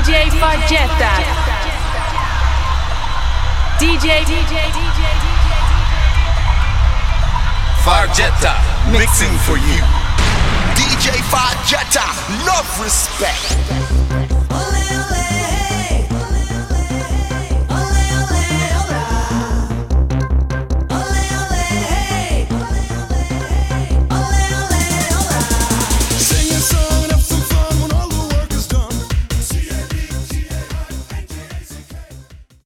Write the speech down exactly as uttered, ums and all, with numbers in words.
D J Fargetta. D J D J D J Fargetta mixing for you. D J Fargetta, love, respect.